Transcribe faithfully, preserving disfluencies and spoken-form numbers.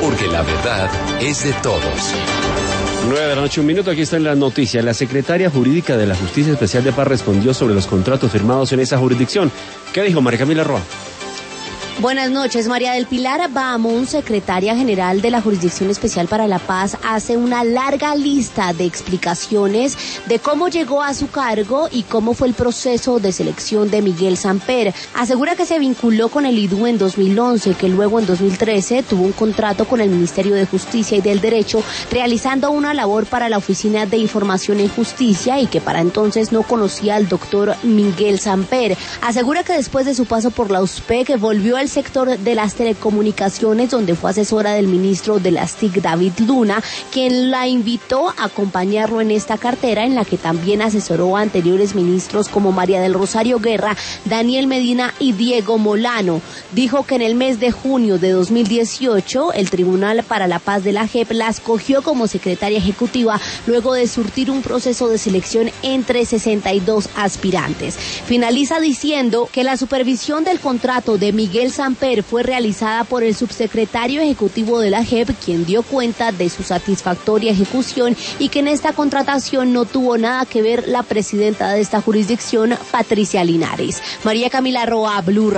porque la verdad es de todos. nueve de la noche, un minuto, aquí está en la noticia. La secretaria jurídica de la Justicia Especial de Paz respondió sobre los contratos firmados en esa jurisdicción. ¿Qué dijo María Camila Roa? Buenas noches. María del Pilar Bahamón, secretaria general de la Jurisdicción Especial para la Paz, hace una larga lista de explicaciones de cómo llegó a su cargo y cómo fue el proceso de selección de Miguel Samper. Asegura que se vinculó con el I D U en dos mil once, que luego en dos mil trece tuvo un contrato con el Ministerio de Justicia y del Derecho, realizando una labor para la Oficina de Información en Justicia y que para entonces no conocía al doctor Miguel Samper. Asegura que después de su paso por la U S P E C volvió al sector de las telecomunicaciones, donde fue asesora del ministro de las T I C, David Luna, quien la invitó a acompañarlo en esta cartera, en la que también asesoró a anteriores ministros como María del Rosario Guerra, Daniel Medina y Diego Molano. Dijo que en el mes de junio de dos mil dieciocho, el Tribunal para la Paz de la J E P la escogió como secretaria ejecutiva luego de surtir un proceso de selección entre sesenta y dos aspirantes. Finaliza diciendo que la supervisión del contrato de Miguel Samper fue realizada por el subsecretario ejecutivo de la J E P, quien dio cuenta de su satisfactoria ejecución, y que en esta contratación no tuvo nada que ver la presidenta de esta jurisdicción, Patricia Linares. María Camila Roa, Blue.